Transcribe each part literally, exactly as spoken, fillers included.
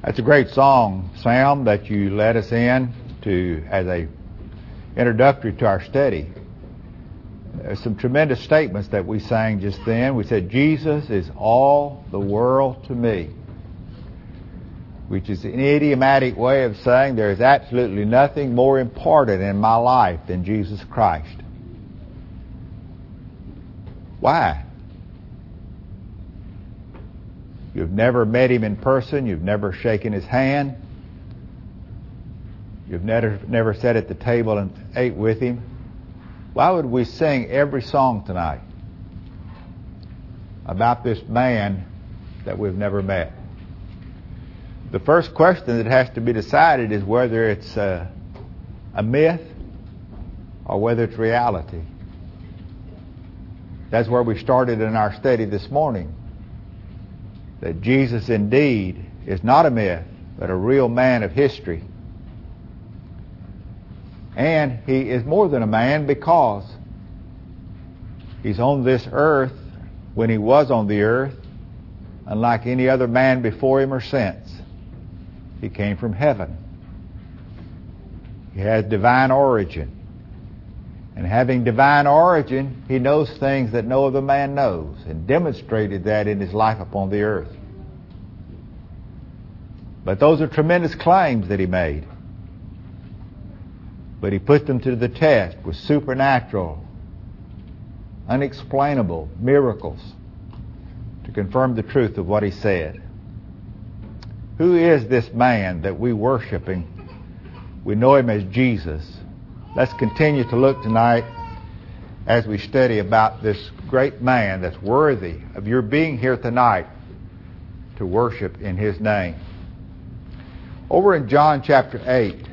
That's a great song, Sam, that you led us in to as a introductory to our study. There's some tremendous statements that we sang just then. We said, Jesus is all the world to me, which is an idiomatic way of saying there is absolutely nothing more important in my life than Jesus Christ. Why? You've never met him in person. You've never shaken his hand. You've never, never sat at the table and ate with him. Why would we sing every song tonight about this man that we've never met? The first question that has to be decided is whether it's a, a myth or whether it's reality. That's where we started in our study this morning. That Jesus indeed is not a myth, but a real man of history. And he is more than a man because he's on this earth when he was on the earth, unlike any other man before him or since. He came from heaven. He has divine origin. And having divine origin, he knows things that no other man knows, and demonstrated that in his life upon the earth. But those are tremendous claims that he made. But he put them to the test with supernatural, unexplainable miracles to confirm the truth of what he said. Who is this man that we worship and we know him as Jesus? Let's continue to look tonight as we study about this great man that's worthy of your being here tonight to worship in his name. Over in John chapter eight,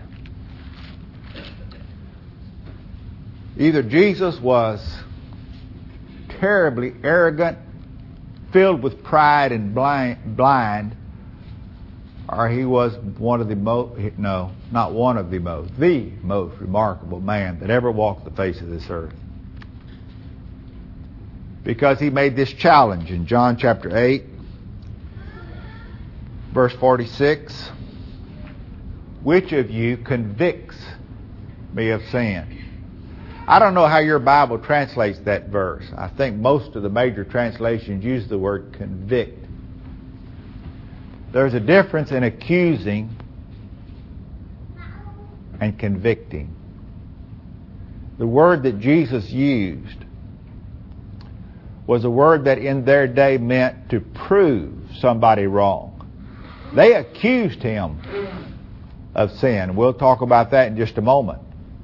either Jesus was terribly arrogant, filled with pride and blind, blind or he was one of the most, no, not one of the most, the most remarkable man that ever walked the face of this earth. Because he made this challenge in John chapter eight, verse forty-six. Which of you convicts me of sin? I don't know how your Bible translates that verse. I think most of the major translations use the word convict. There's a difference in accusing and convicting. The word that Jesus used was a word that in their day meant to prove somebody wrong. They accused him of sin. We'll talk about that in just a moment.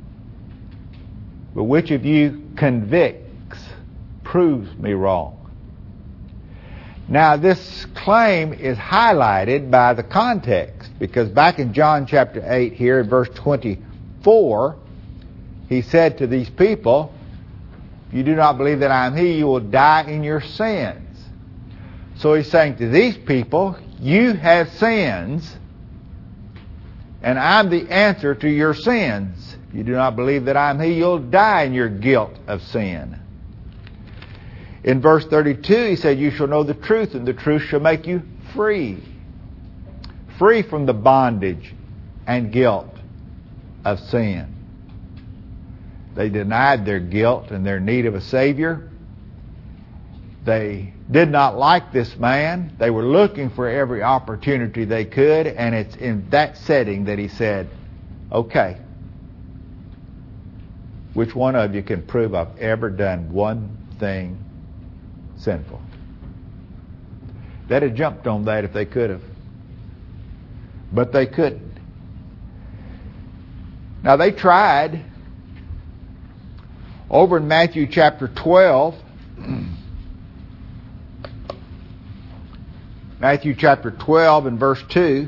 But which of you convicts, proves me wrong? Now, this claim is highlighted by the context, because back in John chapter eight here in verse twenty-four, he said to these people, if you do not believe that I am he, you will die in your sins. So he's saying to these people, you have sins, and I'm the answer to your sins. If you do not believe that I am he, you'll die in your guilt of sin. In verse thirty-two, he said, you shall know the truth, and the truth shall make you free. Free from the bondage and guilt of sin. They denied their guilt and their need of a Savior. They did not like this man. They were looking for every opportunity they could, and it's in that setting that he said, okay, which one of you can prove I've ever done one thing sinful? They'd have jumped on that if they could have. But they couldn't. Now they tried. Over in Matthew chapter twelve, Matthew chapter twelve and verse two,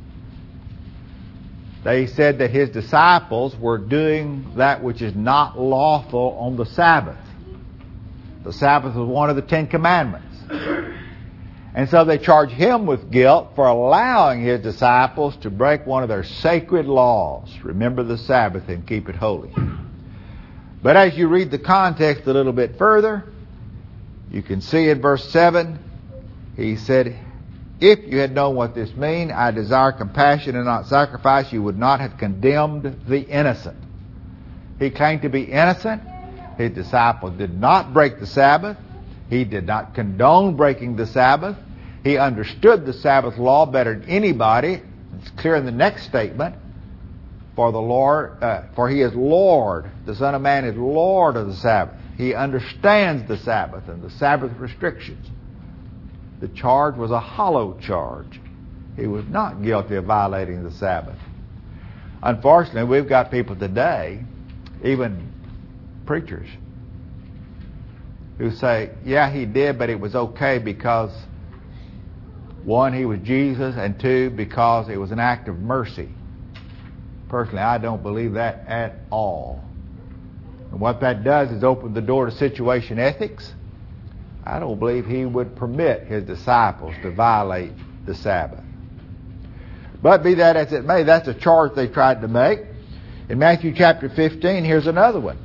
they said that his disciples were doing that which is not lawful on the Sabbath. The Sabbath was one of the Ten Commandments. And so they charged him with guilt for allowing his disciples to break one of their sacred laws. Remember the Sabbath and keep it holy. But as you read the context a little bit further, you can see in verse seven, he said, if you had known what this means, I desire compassion and not sacrifice, you would not have condemned the innocent. He claimed to be innocent. His disciples did not break the Sabbath. He did not condone breaking the Sabbath. He understood the Sabbath law better than anybody. It's clear in the next statement. For the Lord, uh, for He is Lord. The Son of Man is Lord of the Sabbath. He understands the Sabbath and the Sabbath restrictions. The charge was a hollow charge. He was not guilty of violating the Sabbath. Unfortunately, we've got people today, even preachers, who say, yeah, he did, but it was okay because, one, he was Jesus, and two, because it was an act of mercy. Personally, I don't believe that at all. And what that does is open the door to situation ethics. I don't believe he would permit his disciples to violate the Sabbath. But be that as it may, that's a charge they tried to make. In Matthew chapter fifteen, here's another one.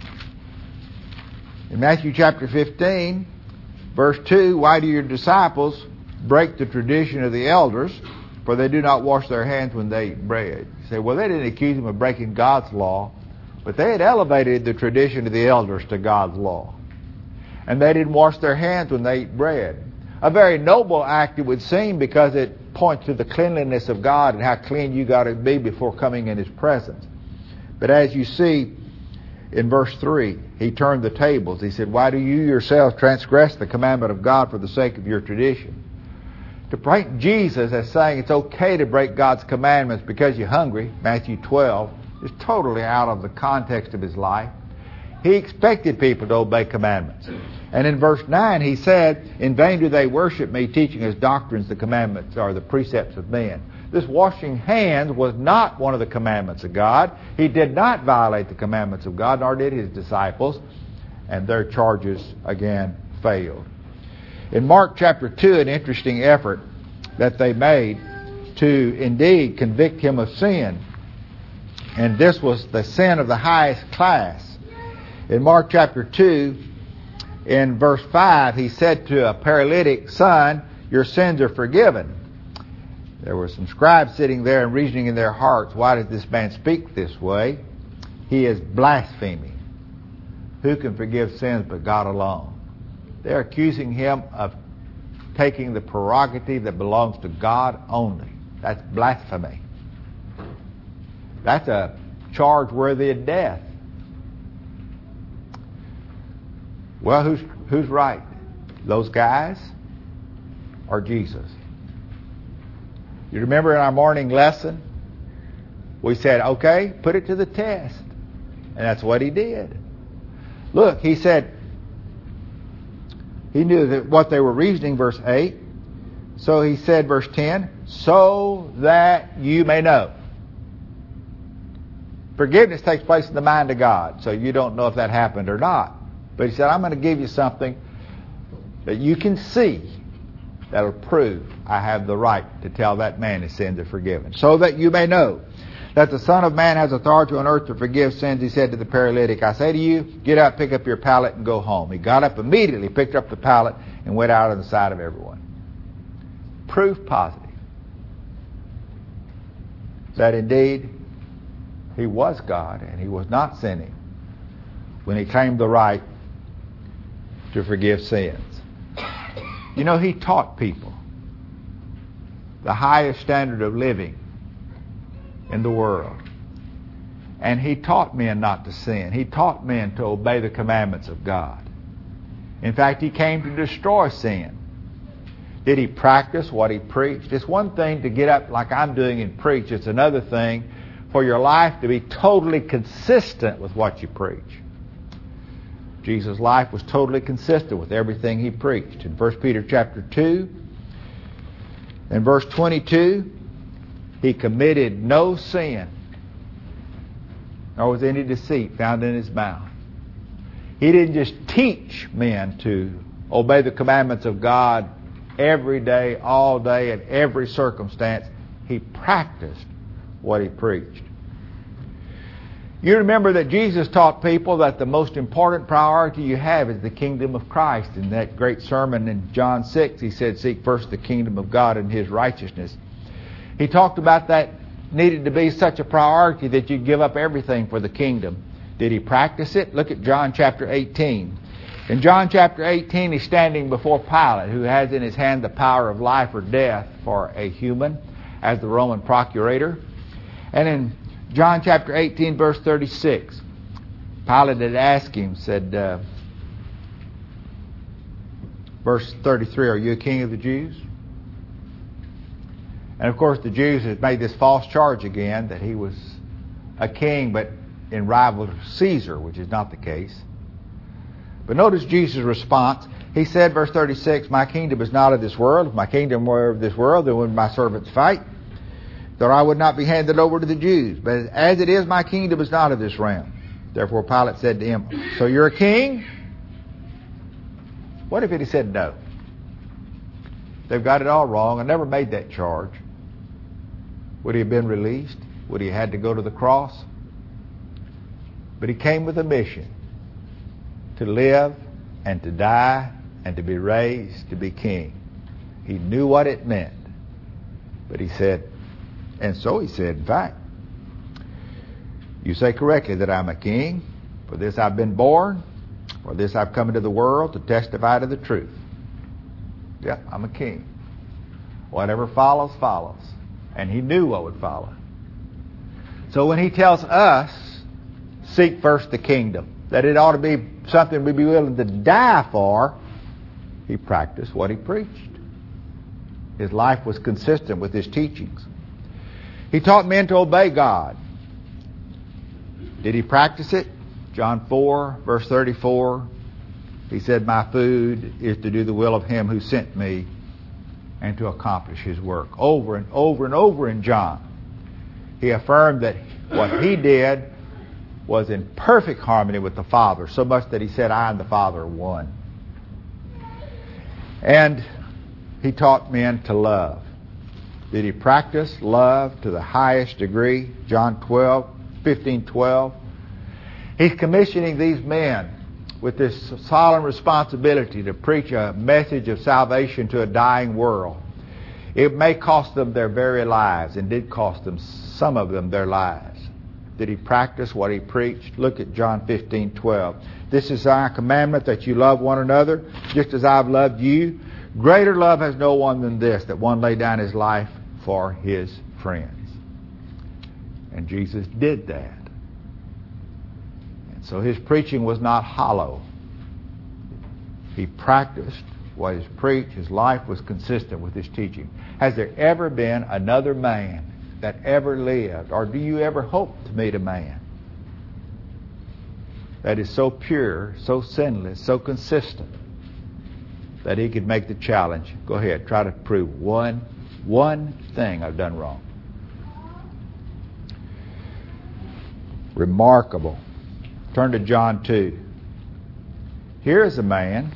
In Matthew chapter fifteen, verse two, why do your disciples break the tradition of the elders, for they do not wash their hands when they eat bread? You say, well, they didn't accuse him of breaking God's law, but they had elevated the tradition of the elders to God's law. And they didn't wash their hands when they eat bread. A very noble act, it would seem, because it points to the cleanliness of God and how clean you got to be before coming in His presence. But as you see in verse three, He turned the tables. He said, why do you yourselves transgress the commandment of God for the sake of your tradition? To paint Jesus as saying it's okay to break God's commandments because you're hungry, Matthew twelve, is totally out of the context of His life. He expected people to obey commandments. And in verse nine, He said, in vain do they worship me, teaching as doctrines the commandments or the precepts of men. This washing hands was not one of the commandments of God. He did not violate the commandments of God, nor did His disciples. And their charges, again, failed. In Mark chapter two, an interesting effort that they made to indeed convict Him of sin. And this was the sin of the highest class. In Mark chapter two, in verse five, He said to a paralytic, son, your sins are forgiven. There were some scribes sitting there and reasoning in their hearts, why does this man speak this way? He is blaspheming. Who can forgive sins but God alone? They're accusing Him of taking the prerogative that belongs to God only. That's blasphemy. That's a charge worthy of death. Well, who's who's right? Those guys or Jesus? You remember in our morning lesson, we said, okay, put it to the test. And that's what He did. Look, He said, He knew that what they were reasoning, verse eight. So He said, verse ten, so that you may know. Forgiveness takes place in the mind of God, so you don't know if that happened or not. But He said, I'm going to give you something that you can see that'll prove I have the right to tell that man his sins are forgiven. So that you may know that the Son of Man has authority on earth to forgive sins, He said to the paralytic, I say to you, get up, pick up your pallet, and go home. He got up immediately, picked up the pallet, and went out of the sight of everyone. Proof positive that indeed He was God and He was not sinning when He claimed the right to forgive sins. You know, He taught people the highest standard of living in the world. And He taught men not to sin. He taught men to obey the commandments of God. In fact, He came to destroy sin. Did He practice what He preached? It's one thing to get up like I'm doing and preach. It's another thing for your life to be totally consistent with what you preach. Jesus' life was totally consistent with everything He preached. In First Peter chapter two, in verse twenty-two, He committed no sin, nor was any deceit found in His mouth. He didn't just teach men to obey the commandments of God every day, all day, in every circumstance. He practiced what He preached. You remember that Jesus taught people that the most important priority you have is the kingdom of Christ. In that great sermon in John six, he said, seek first the kingdom of God and His righteousness. He talked about that needed to be such a priority that you give up everything for the kingdom. Did He practice it? Look at John chapter eighteen. In John chapter eighteen, He's standing before Pilate, who has in his hand the power of life or death for a human as the Roman procurator. And in John chapter eighteen, verse thirty-six, Pilate had asked him, said, uh, verse thirty-three, are you a king of the Jews? And of course the Jews had made this false charge again that he was a king, but in rival to Caesar, which is not the case. But notice Jesus' response. He said, verse thirty-six, my kingdom is not of this world. If my kingdom were of this world, then would my servants fight, that I would not be handed over to the Jews. But as it is, my kingdom is not of this realm. Therefore Pilate said to him, so you're a king? What if he said no? They've got it all wrong. I never made that charge. Would he have been released? Would he have had to go to the cross? But he came with a mission to live and to die and to be raised to be king. He knew what it meant. But he said, and so he said, in fact, you say correctly that I'm a king. For this I've been born. For this I've come into the world to testify to the truth. Yeah, I'm a king. Whatever follows, follows. And he knew what would follow. So when he tells us, seek first the kingdom, that it ought to be something we'd be willing to die for, he practiced what he preached. His life was consistent with his teachings. He taught men to obey God. Did he practice it? John four, verse thirty-four, he said, my food is to do the will of him who sent me and to accomplish his work. Over and over and over in John, he affirmed that what he did was in perfect harmony with the Father, so much that he said, I and the Father are one. And he taught men to love. Did he practice love to the highest degree? John twelve, fifteen, twelve. He's commissioning these men with this solemn responsibility to preach a message of salvation to a dying world. It may cost them their very lives, and did cost them, some of them, their lives. Did he practice what he preached? Look at John fifteen, twelve. This is our commandment, that you love one another, just as I've loved you. Greater love has no one than this, that one lay down his life for his friends. And Jesus did that. And so his preaching was not hollow. He practiced what is preached. His life was consistent with his teaching. Has there ever been another man that ever lived, or do you ever hope to meet a man that is so pure, so sinless, so consistent, that he could make the challenge? Go ahead, try to prove one, one thing I've done wrong. Remarkable. Turn to John two. Here's a man,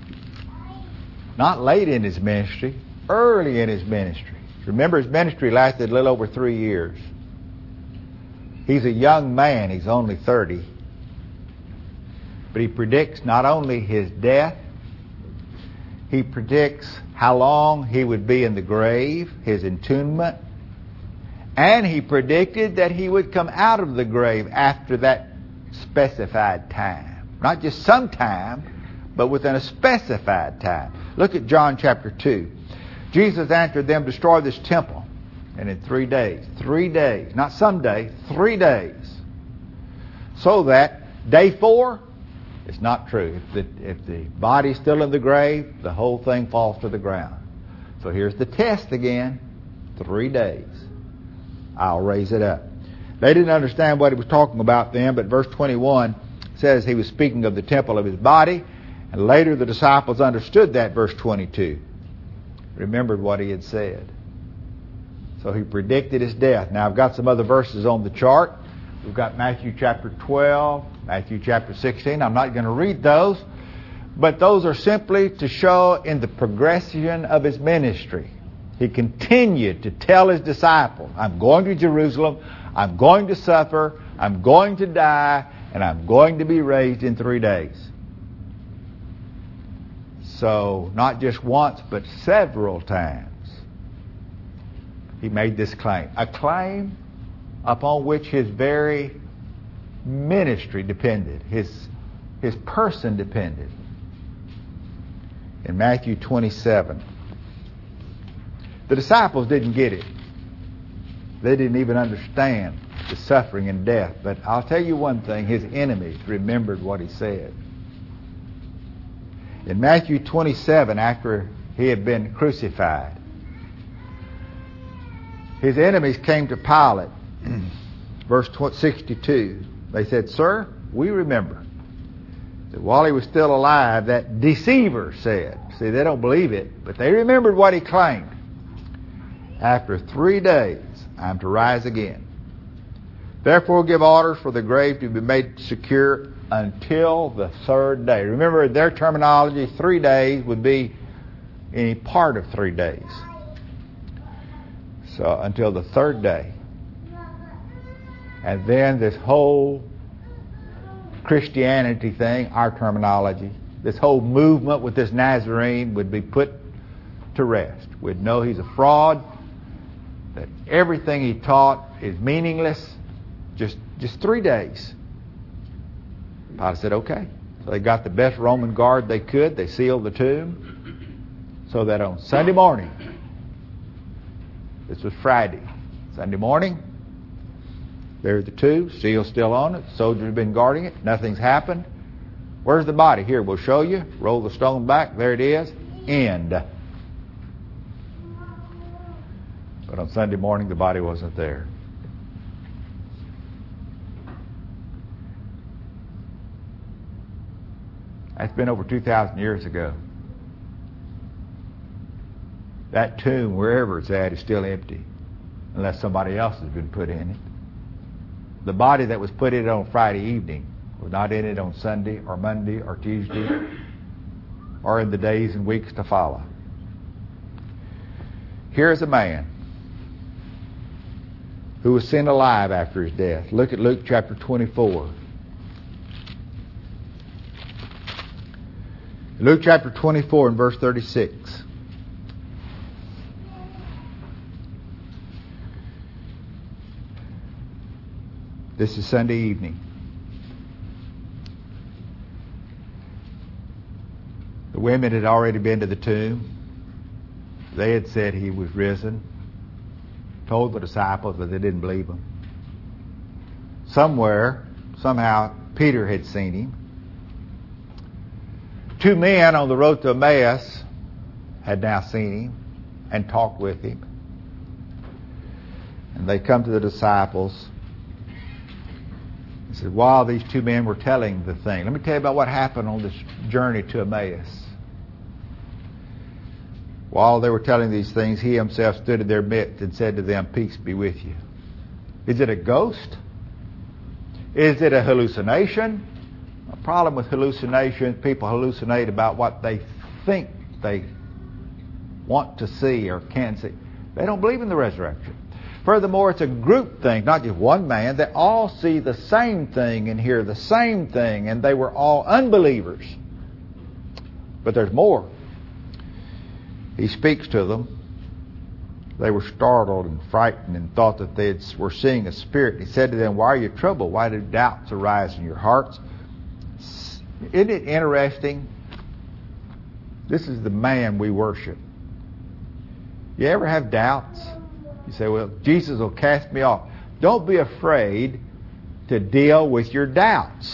not late in his ministry, early in his ministry. Remember, his ministry lasted a little over three years. He's a young man. He's only thirty. But he predicts not only his death, he predicts how long he would be in the grave, his entombment, and he predicted that he would come out of the grave after that specified time. Not just some time, but within a specified time. Look at John chapter two. Jesus answered them, destroy this temple, and in three days, three days, not some day, three days, so that day four, it's not true. If the, if the body's still in the grave, the whole thing falls to the ground. So here's the test again. Three days. I'll raise it up. They didn't understand what he was talking about then, but verse twenty-one says he was speaking of the temple of his body, and later the disciples understood that, verse twenty-two. Remembered what he had said. So he predicted his death. Now I've got some other verses on the chart. We've got Matthew chapter twelve, Matthew chapter sixteen. I'm not going to read those, but those are simply to show in the progression of his ministry. He continued to tell his disciples, I'm going to Jerusalem, I'm going to suffer, I'm going to die, and I'm going to be raised in three days. So, not just once, but several times, he made this claim. A claim upon which his very ministry depended, his, his person depended. In Matthew twenty-seven, the disciples didn't get it. They didn't even understand the suffering and death. But I'll tell you one thing, his enemies remembered what he said. In Matthew twenty-seven, after he had been crucified, his enemies came to Pilate. Verse sixty-two, they said, "Sir, we remember that while he was still alive, that deceiver said," see, they don't believe it, but they remembered what he claimed, "After three days, I'm to rise again. Therefore give orders for the grave to be made secure until the third day." Remember, their terminology, three days would be any part of three days. So until the third day. And then this whole Christianity thing, our terminology, this whole movement with this Nazarene would be put to rest. We'd know he's a fraud, that everything he taught is meaningless. Just, just three days. Pilate said, okay. So they got the best Roman guard they could. They sealed the tomb so that on Sunday morning, this was Friday, Sunday morning, there's the tomb, seal still on it, soldiers have been guarding it, nothing's happened. Where's the body? Here, we'll show you. Roll the stone back, there it is. End. But on Sunday morning, the body wasn't there. That's been over two thousand years ago. That tomb, wherever it's at, is still empty, unless somebody else has been put in it. The body that was put in it on Friday evening was not in it on Sunday or Monday or Tuesday or in the days and weeks to follow. Here's a man who was seen alive after his death. Look at Luke chapter twenty-four. Luke chapter twenty-four and verse thirty-six. This is Sunday evening. The women had already been to the tomb. They had said he was risen. Told the disciples, but they didn't believe him. Somewhere, somehow, Peter had seen him. Two men on the road to Emmaus had now seen him and talked with him. And they come to the disciples. He said, while these two men were telling the thing, let me tell you about what happened on this journey to Emmaus. While they were telling these things, he himself stood in their midst and said to them, "Peace be with you." Is it a ghost? Is it a hallucination? A problem with hallucination, people hallucinate about what they think they want to see or can see. They don't believe in the resurrection. Furthermore, it's a group thing, not just one man. They all see the same thing and hear the same thing, and they were all unbelievers. But there's more. He speaks to them. They were startled and frightened and thought that they were seeing a spirit. He said to them, "Why are you troubled? Why do doubts arise in your hearts?" Isn't it interesting? This is the man we worship. You ever have doubts? You say, well, Jesus will cast me off. Don't be afraid to deal with your doubts.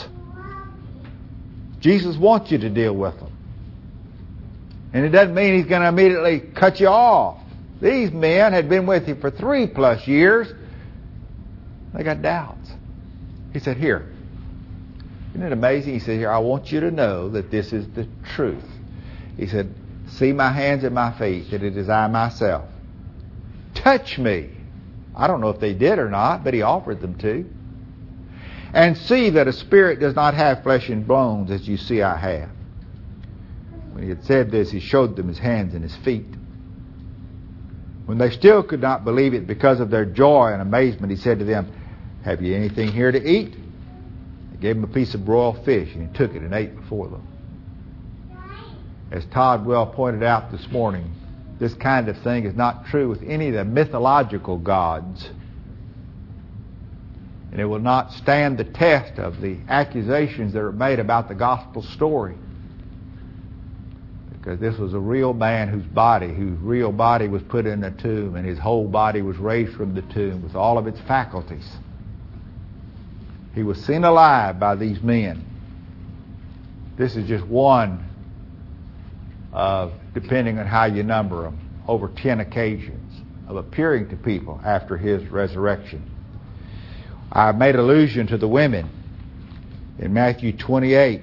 Jesus wants you to deal with them. And it doesn't mean he's going to immediately cut you off. These men had been with him for three plus years. They got doubts. He said, here. Isn't it amazing? He said, here, I want you to know that this is the truth. He said, see my hands and my feet, that it is I myself. Touch me. I don't know if they did or not, but he offered them to. And see that a spirit does not have flesh and bones as you see I have. When he had said this, he showed them his hands and his feet. When they still could not believe it because of their joy and amazement, he said to them, have you anything here to eat? They gave him a piece of broiled fish, and he took it and ate before them. As Todd well pointed out this morning, this kind of thing is not true with any of the mythological gods. And it will not stand the test of the accusations that are made about the gospel story. Because this was a real man whose body, whose real body was put in a tomb, and his whole body was raised from the tomb with all of its faculties. He was seen alive by these men. This is just one of, depending on how you number them, over ten occasions of appearing to people after his resurrection. I made allusion to the women in Matthew twenty-eight.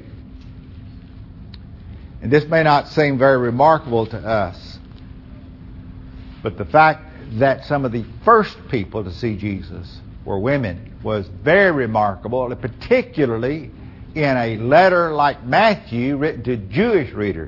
And this may not seem very remarkable to us, but the fact that some of the first people to see Jesus were women was very remarkable, particularly in a letter like Matthew written to Jewish readers.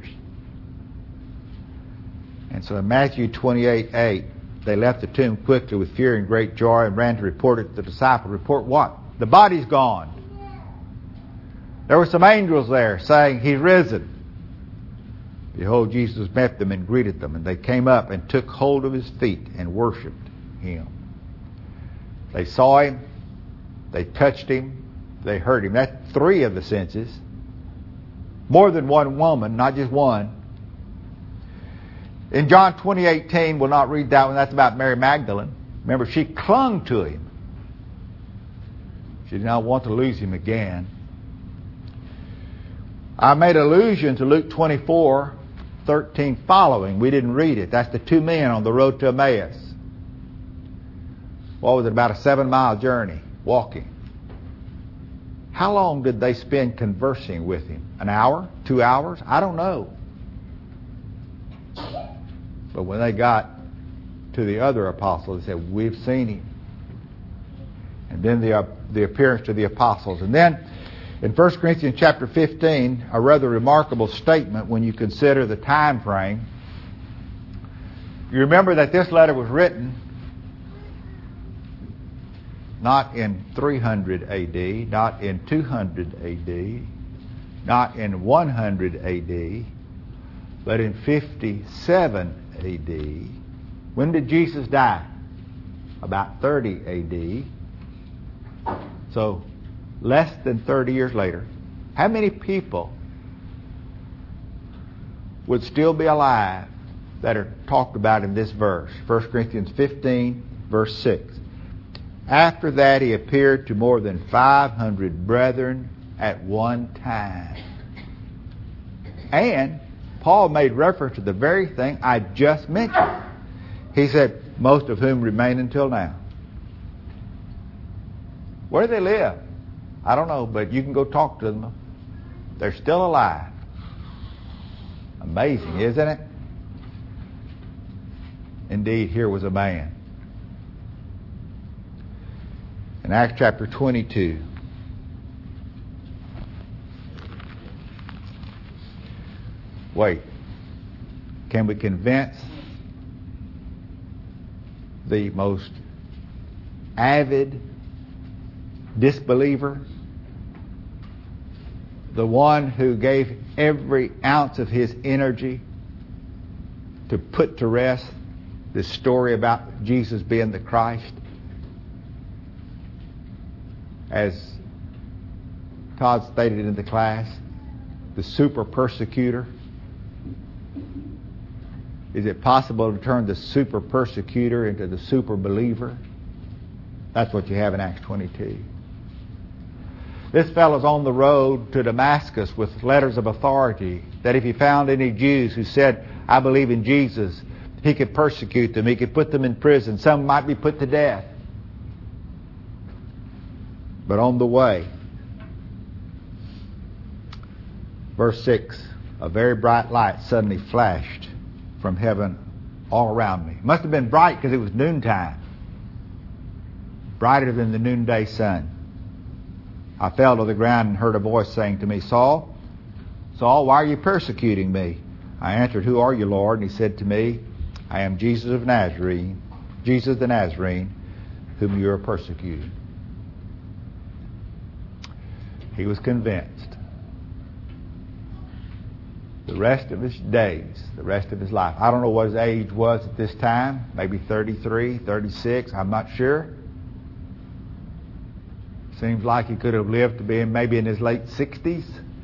And so in Matthew twenty-eight eight, they left the tomb quickly with fear and great joy and ran to report it to the disciples. Report what? The body's gone. There were some angels there saying, He's risen. Behold, Jesus met them and greeted them, and they came up and took hold of His feet and worshipped Him. They saw Him, they touched Him, they heard Him. That's three of the senses. More than one woman, not just one. In John twenty eighteen, we'll not read that one. That's about Mary Magdalene. Remember, she clung to Him. She did not want to lose Him again. I made allusion to Luke twenty-four thirteen following. We didn't read it. That's the two men on the road to Emmaus. What was it? About a seven-mile journey, walking. How long did they spend conversing with Him? An hour? Two hours? I don't know. But when they got to the other apostles, they said, We've seen Him. And then the, uh, the appearance to the apostles. And then in First Corinthians chapter fifteen, a rather remarkable statement when you consider the time frame. You remember that this letter was written not in three hundred A D, not in two hundred A D, not in one hundred A D, but in fifty-seven A D. When did Jesus die? About thirty A D. So less than thirty years later. How many people would still be alive that are talked about in this verse? First Corinthians fifteen, verse six. After that he appeared to more than five hundred brethren at one time. And Paul made reference to the very thing I just mentioned. He said, most of whom remain until now. Where do they live? I don't know, but you can go talk to them. They're still alive. Amazing, isn't it? Indeed, here was a man. In Acts chapter twenty-two, wait, can we convince the most avid disbeliever, the one who gave every ounce of his energy to put to rest this story about Jesus being the Christ, as Todd stated in the class, the super persecutor? Is it possible to turn the super persecutor into the super believer? That's what you have in Acts twenty-two. This fellow's on the road to Damascus with letters of authority that if he found any Jews who said, I believe in Jesus, he could persecute them, he could put them in prison. Some might be put to death. But on the way, verse six, a very bright light suddenly flashed from heaven all around me. It must have been bright because it was noontime. Brighter than the noonday sun. I fell to the ground and heard a voice saying to me, Saul, Saul, why are you persecuting me? I answered, Who are you, Lord? And he said to me, I am Jesus of Nazarene, Jesus the Nazarene, whom you are persecuting. He was convinced. The rest of his days, the rest of his life. I don't know what his age was at this time. Maybe thirty-three, thirty-six. I'm not sure. Seems like he could have lived to be in, maybe in his late sixties.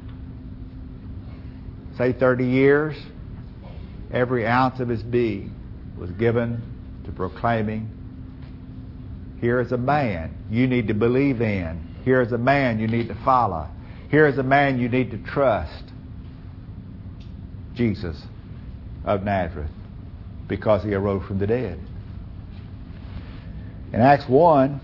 Say thirty years. Every ounce of his being was given to proclaiming, here is a man you need to believe in. Here is a man you need to follow. Here is a man you need to trust. Jesus of Nazareth, because he arose from the dead. In Acts one,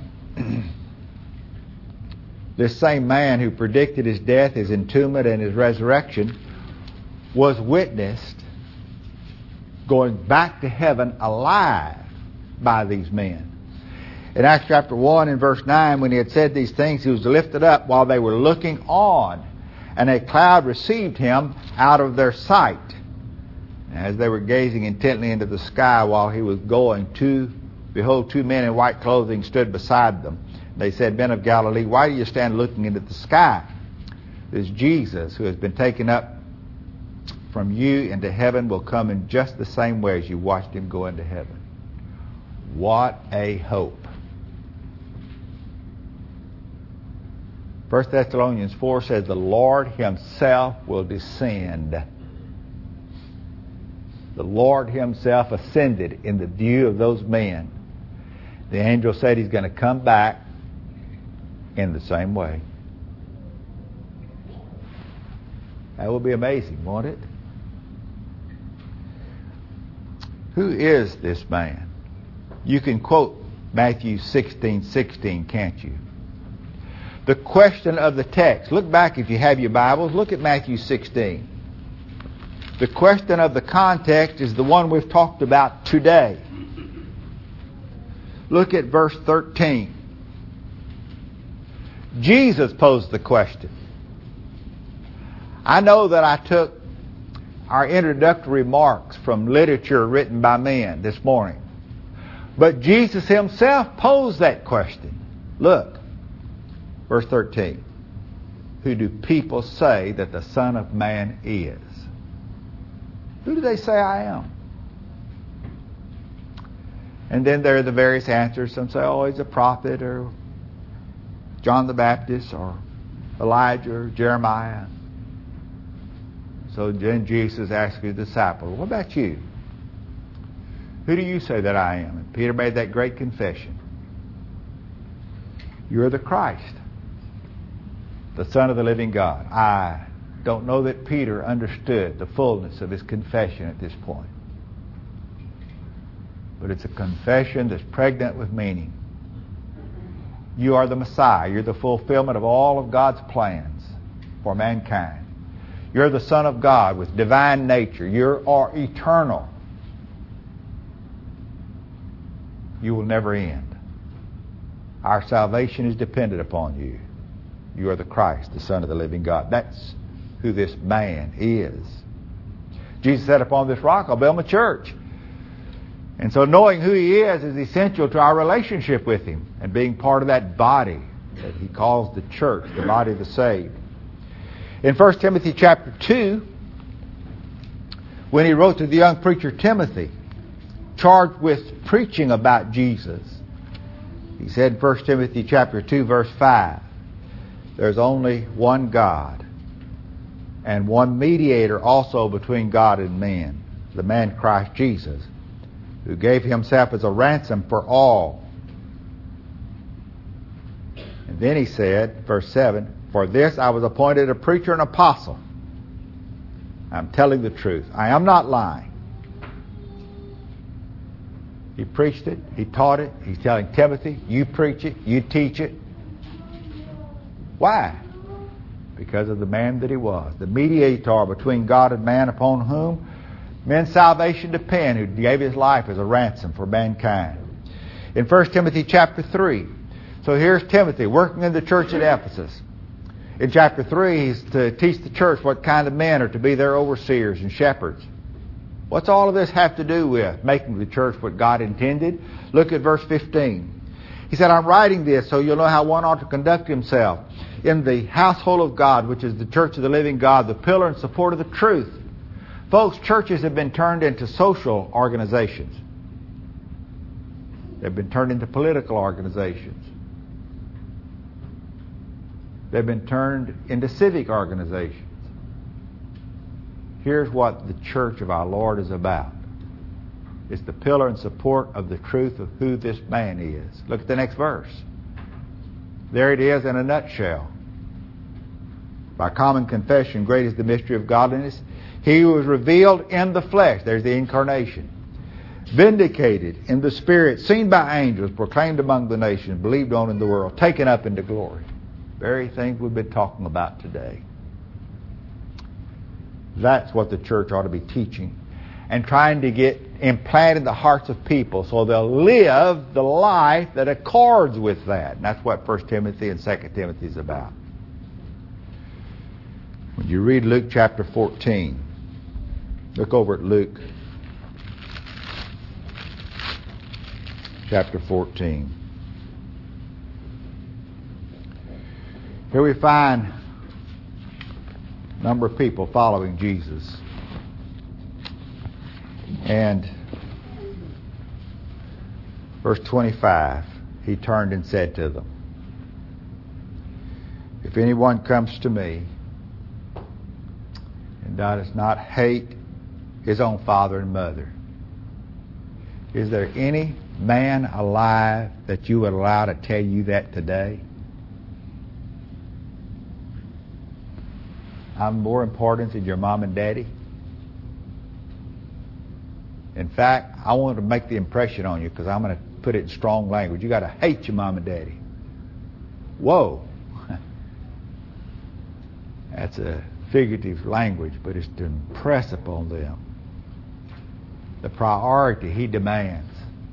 this same man who predicted his death, his entombment, and his resurrection was witnessed going back to heaven alive by these men. In Acts chapter one and verse nine, when he had said these things, he was lifted up while they were looking on, and a cloud received him out of their sight. As they were gazing intently into the sky while he was going, two, behold, two men in white clothing stood beside them. They said, Men of Galilee, why do you stand looking into the sky? This Jesus, who has been taken up from you into heaven, will come in just the same way as you watched him go into heaven. What a hope. First Thessalonians four says, the Lord himself will descend. The Lord himself ascended in the view of those men. The angel said he's going to come back in the same way. That will be amazing, won't it? Who is this man? You can quote Matthew sixteen sixteen, can't you? The question of the text. Look back if you have your Bibles. Look at Matthew sixteen. The question of the context is the one we've talked about today. Look at verse thirteen. Jesus posed the question. I know that I took our introductory remarks from literature written by men this morning. But Jesus himself posed that question. Look, verse thirteen. Who do people say that the Son of Man is? Who do they say I am? And then there are the various answers. Some say, oh, he's a prophet, or John the Baptist, or Elijah, or Jeremiah. So then Jesus asked his disciples, what about you? Who do you say that I am? And Peter made that great confession. You're the Christ, the Son of the living God. I don't know that Peter understood the fullness of his confession at this point. But it's a confession that's pregnant with meaning. You are the Messiah. You're the fulfillment of all of God's plans for mankind. You're the Son of God with divine nature. You are eternal. You will never end. Our salvation is dependent upon you. You are the Christ, the Son of the living God. That's who this man is. Jesus said, upon this rock I'll build my church. And so knowing who he is is essential to our relationship with him and being part of that body that he calls the church, the body of the saved. In First Timothy chapter two, when he wrote to the young preacher Timothy, charged with preaching about Jesus, he said in First Timothy chapter two, verse five, there's only one God and one mediator also between God and men, the man Christ Jesus, who gave himself as a ransom for all. And then he said, verse seven, for this I was appointed a preacher and apostle. I'm telling the truth. I am not lying. He preached it. He taught it. He's telling Timothy, you preach it. You teach it. Why? Because of the man that he was. The mediator between God and man, upon whom men's salvation depend, who gave his life as a ransom for mankind. In First Timothy chapter three. So here's Timothy working in the church at Ephesus. In chapter three, he's to teach the church what kind of men are to be their overseers and shepherds. What's all of this have to do with making the church what God intended? Look at verse fifteen. He said, I'm writing this so you'll know how one ought to conduct himself in the household of God, which is the church of the living God, the pillar and support of the truth. Folks, churches have been turned into social organizations. They've been turned into political organizations. They've been turned into civic organizations. Here's what the church of our Lord is about. It's the pillar and support of the truth of who this man is. Look at the next verse. There it is in a nutshell. By common confession, great is the mystery of godliness. He was revealed in the flesh. There's the incarnation. Vindicated in the Spirit, seen by angels, proclaimed among the nations, believed on in the world, taken up into glory. Very things we've been talking about today. That's what the church ought to be teaching and trying to get implanted in the hearts of people so they'll live the life that accords with that. And that's what First Timothy and Second Timothy is about. When you read Luke chapter fourteen, look over at Luke chapter fourteen. Here we find a number of people following Jesus. And verse twenty-five, he turned and said to them, if anyone comes to me and does not hate his own father and mother, is there any man alive that you would allow to tell you that today? I'm more important than your mom and daddy. In fact, I want to make the impression on you because I'm going to put it in strong language. You got to hate your mom and daddy. Whoa. That's a figurative language, but it's to impress upon them the priority he demands.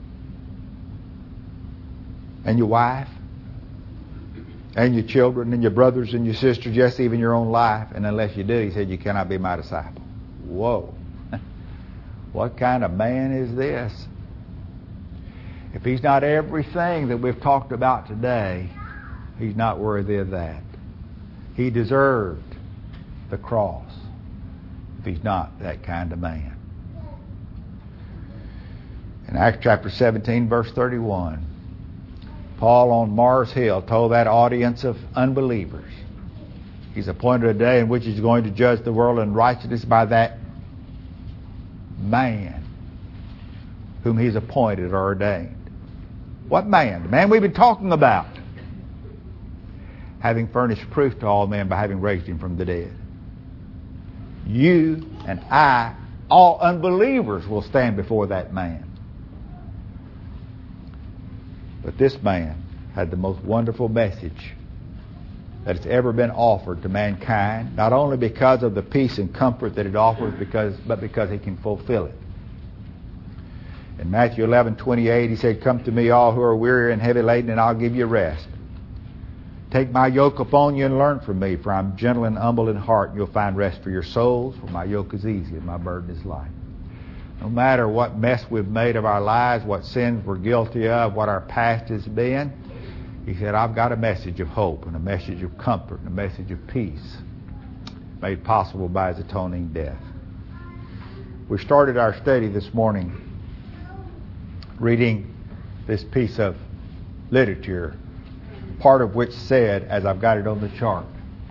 And your wife, and your children, and your brothers and your sisters, yes, even your own life. And unless you do, he said, you cannot be my disciple. Whoa. What kind of man is this? If he's not everything that we've talked about today, he's not worthy of that. He deserved the cross if he's not that kind of man. In Acts chapter seventeen, verse thirty-one, Paul on Mars Hill told that audience of unbelievers, he's appointed a day in which he's going to judge the world in righteousness by that man whom he's appointed or ordained. What man? The man we've been talking about. Having furnished proof to all men by having raised him from the dead. You and I, all unbelievers, will stand before that man. But this man had the most wonderful message that has ever been offered to mankind, not only because of the peace and comfort that it offers, because, but because he can fulfill it. In Matthew eleven twenty-eight, he said, come to me all who are weary and heavy laden, and I'll give you rest. Take my yoke upon you and learn from me, for I'm gentle and humble in heart, and you'll find rest for your souls, for my yoke is easy and my burden is light. No matter what mess we've made of our lives, what sins we're guilty of, what our past has been, he said, I've got a message of hope and a message of comfort and a message of peace made possible by his atoning death. We started our study this morning reading this piece of literature, part of which said, as I've got it on the chart,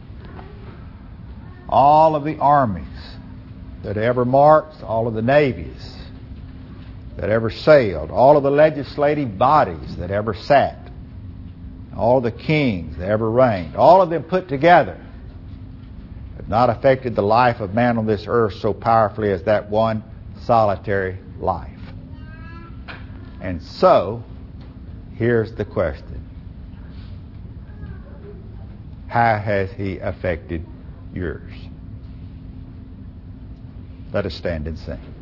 all of the armies that ever marched, all of the navies that ever sailed, all of the legislative bodies that ever sat, all the kings that ever reigned, all of them put together have not affected the life of man on this earth so powerfully as that one solitary life. And so, here's the question. How has he affected yours? Let us stand and sing.